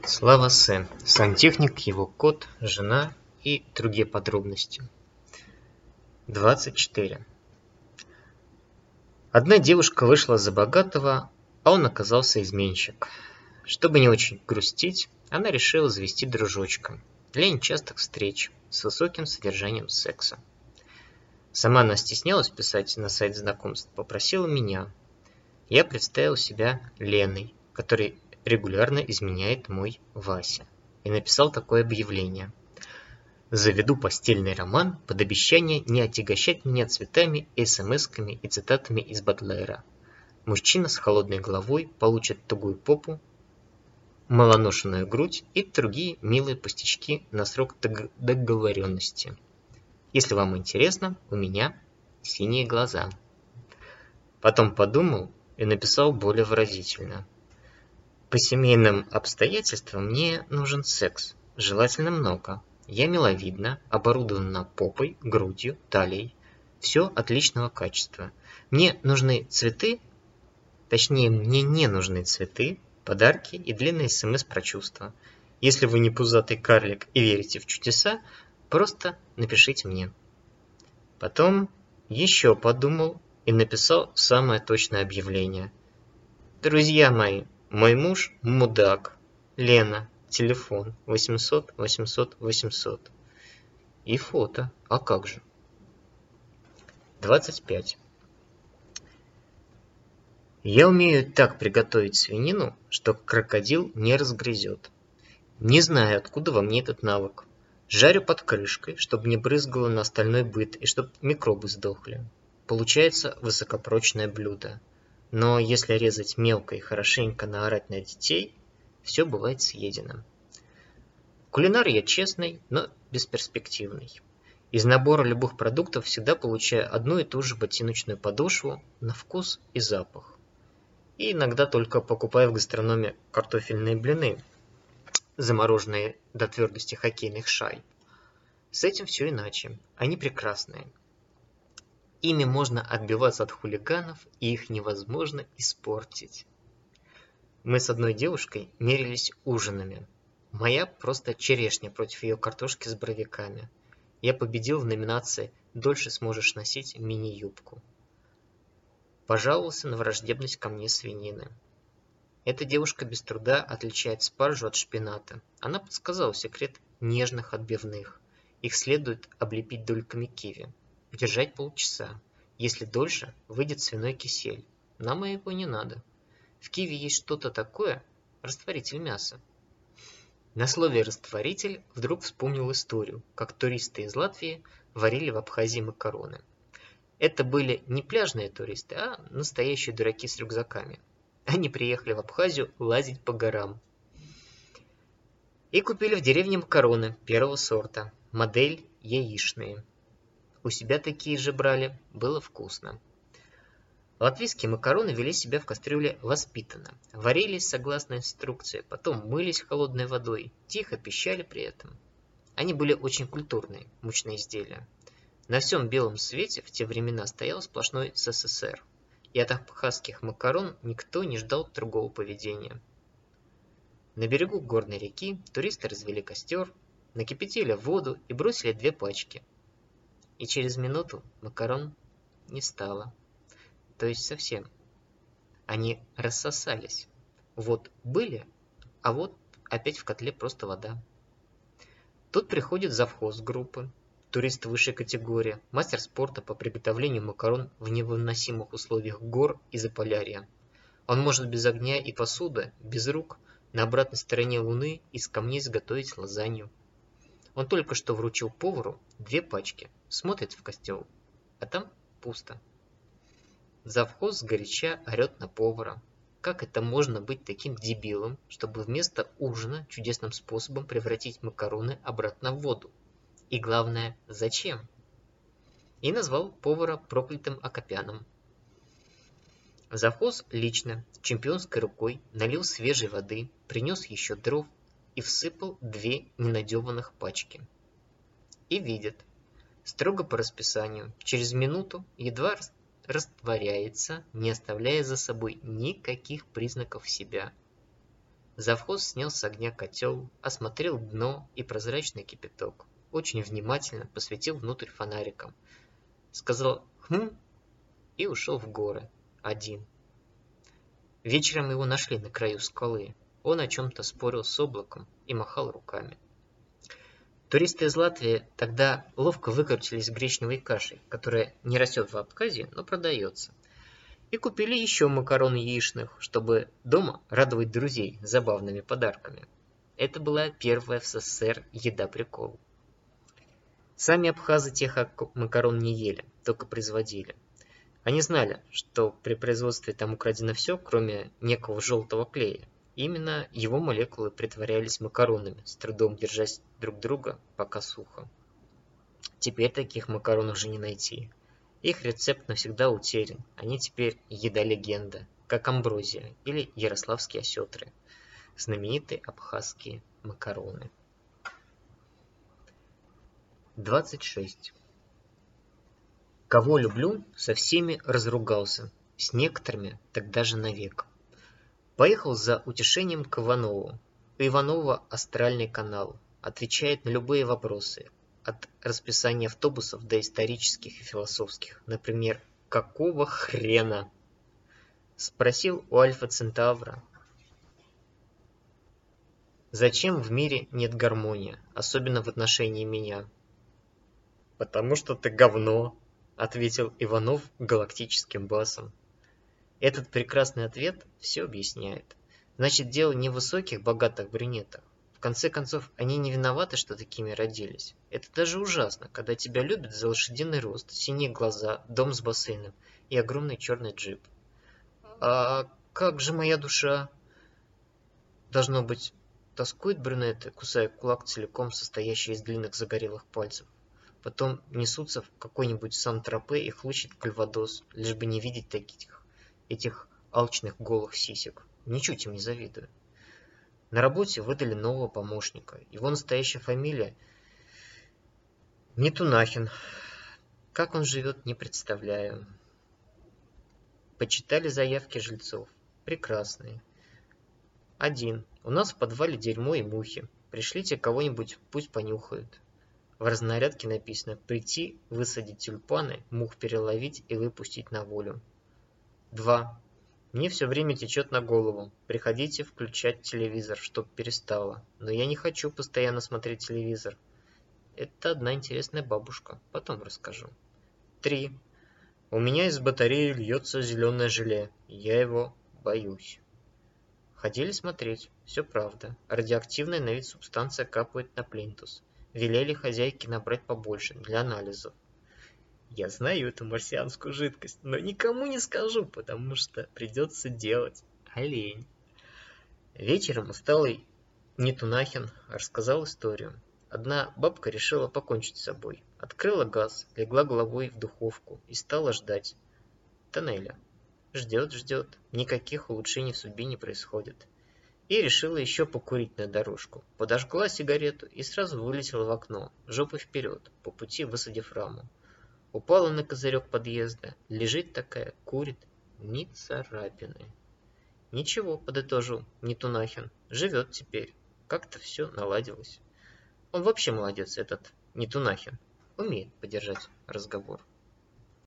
Слава С. Сантехник, его кот, жена и другие подробности. 24. Одна девушка вышла за богатого, а он оказался изменщик. Чтобы не очень грустить, она решила завести дружочка для нечастых встреч с высоким содержанием секса. Сама она стеснялась писать на сайт знакомств, попросила меня. Я представил себя Леной, который регулярно изменяет мой Вася, и написал такое объявление. Заведу постельный роман под обещание не отягощать меня цветами, смс-ками и цитатами из Бодлера. Мужчина с холодной головой получит тугую попу, малоношенную грудь и другие милые пустячки на срок договоренности. Если вам интересно, у меня синие глаза. Потом подумал и написал более выразительно. По семейным обстоятельствам мне нужен секс, желательно много. Я миловидна, оборудована попой, грудью, талией. Все отличного качества. Мне нужны цветы, точнее, мне не нужны цветы, подарки и длинные смс про чувства. Если вы не пузатый карлик и верите в чудеса, просто напишите мне. Потом еще подумал и написал самое точное объявление. Друзья мои, мой муж мудак. Лена, телефон 800 800 800. И фото, а как же? 25. Я умею так приготовить свинину, что крокодил не разгрызет. Не знаю, откуда во мне этот навык. Жарю под крышкой, чтобы не брызгало на остальной быт и чтобы микробы сдохли. Получается высокопрочное блюдо. Но если резать мелко и хорошенько наорать на детей, все бывает съедено. Кулинар я честный, но бесперспективный. Из набора любых продуктов всегда получаю одну и ту же ботиночную подошву на вкус и запах. И иногда только покупаю в гастрономе картофельные блины, замороженные до твердости хоккейных шайб. С этим все иначе. Они прекрасные. Ими можно отбиваться от хулиганов, и их невозможно испортить. Мы с одной девушкой мерились ужинами. Моя просто черешня против ее картошки с боровиками. Я победил в номинации «Дольше сможешь носить мини-юбку». Пожаловался на враждебность ко мне свинины. Эта девушка без труда отличает спаржу от шпината. Она подсказала секрет нежных отбивных. Их следует облепить дольками киви. Держать полчаса. Если дольше, выйдет свиной кисель. Нам его не надо. В киви есть что-то такое, растворитель мяса. На слове «растворитель» вдруг вспомнил историю, как туристы из Латвии варили в Абхазии макароны. Это были не пляжные туристы, а настоящие дураки с рюкзаками. Они приехали в Абхазию лазить по горам. И купили в деревне макароны первого сорта, модель яичные. У себя такие же брали, было вкусно. Латвийские макароны вели себя в кастрюле воспитанно, варились согласно инструкции, потом мылись холодной водой, тихо пищали при этом. Они были очень культурные, мучные изделия. На всем белом свете в те времена стоял сплошной СССР, и от абхазских макарон никто не ждал другого поведения. На берегу горной реки туристы развели костер, накипятили воду и бросили 2 пачки. И через минуту макарон не стало. То есть совсем. Они рассосались. Вот были, а вот опять в котле просто вода. Тут приходит завхоз группы, турист высшей категории, мастер спорта по приготовлению макарон в невыносимых условиях гор и Заполярья. Он может без огня и посуды, без рук, на обратной стороне Луны из камней изготовить лазанью. Он только что вручил повару 2 пачки, смотрит в костер, а там пусто. Завхоз сгоряча орет на повара. Как это можно быть таким дебилом, чтобы вместо ужина чудесным способом превратить макароны обратно в воду? И главное, зачем? И назвал повара проклятым Акопяном. Завхоз лично, чемпионской рукой, налил свежей воды, принес еще дров и всыпал 2 ненадеванных пачки. И видит, строго по расписанию, через минуту едва растворяется, не оставляя за собой никаких признаков себя. Завхоз снял с огня котел, осмотрел дно и прозрачный кипяток. Очень внимательно посветил внутрь фонариком. Сказал «Хм» и ушел в горы. Один. Вечером его нашли на краю скалы. Он о чем-то спорил с облаком и махал руками. Туристы из Латвии тогда ловко выкрутились с гречневой кашей, которая не растет в Абхазии, но продается. И купили еще макарон яичных, чтобы дома радовать друзей забавными подарками. Это была первая в СССР еда-прикол. Сами абхазы тех макарон не ели, только производили. Они знали, что при производстве там украдено все, кроме некого желтого клея. Именно его молекулы притворялись макаронами, с трудом держась друг друга, пока сухо. Теперь таких макарон уже не найти. Их рецепт навсегда утерян. Они теперь еда-легенда, как амброзия или ярославские осетры. Знаменитые абхазские макароны. 26. Кого люблю, со всеми разругался, с некоторыми так даже навек. Поехал за утешением к Иванову. У Иванова астральный канал, отвечает на любые вопросы, от расписания автобусов до исторических и философских. Например, «Какого хрена?» Спросил у Альфа Центавра. «Зачем в мире нет гармонии, особенно в отношении меня?» «Потому что ты говно», — ответил Иванов галактическим басом. Этот прекрасный ответ все объясняет. Значит, дело не в высоких, богатых брюнетах. В конце концов, они не виноваты, что такими родились. Это даже ужасно, когда тебя любят за лошадиный рост, синие глаза, дом с бассейном и огромный черный джип. А как же моя душа? Должно быть, тоскуют брюнеты, кусая кулак целиком, состоящий из длинных загорелых пальцев. Потом несутся в какой-нибудь Сан-Тропе и хлыщут кальвадос, лишь бы не видеть этих алчных голых сисек. Ничуть им не завидую. На работе выдали нового помощника. Его настоящая фамилия Нетунахин. Как он живет, не представляю. Почитали заявки жильцов. Прекрасные. 1. У нас в подвале дерьмо и мухи. Пришлите кого-нибудь, пусть понюхают. В разнарядке написано «Прийти, высадить тюльпаны, мух переловить и выпустить на волю». 2. Мне все время течет на голову. Приходите включать телевизор, чтоб перестало. Но я не хочу постоянно смотреть телевизор. Это одна интересная бабушка. Потом расскажу. 3. У меня из батареи льется зеленое желе. Я его боюсь. Ходили смотреть. Все правда. Радиоактивная на вид субстанция капает на плинтус. Велели хозяйке набрать побольше для анализов. Я знаю эту марсианскую жидкость, но никому не скажу, потому что придется делать. Олень. Вечером усталый Нетунахин рассказал историю. Одна бабка решила покончить с собой. Открыла газ, легла головой в духовку и стала ждать тоннеля. Ждет, никаких улучшений в судьбе не происходит. И решила еще покурить на дорожку. Подожгла сигарету и сразу вылетела в окно, жопой вперед, по пути высадив раму. Упала на козырек подъезда, лежит такая, курит, ни царапины. Ничего, подытожил Нетунахин, живет теперь. Как-то все наладилось. Он вообще молодец, этот Нетунахин. Умеет поддержать разговор.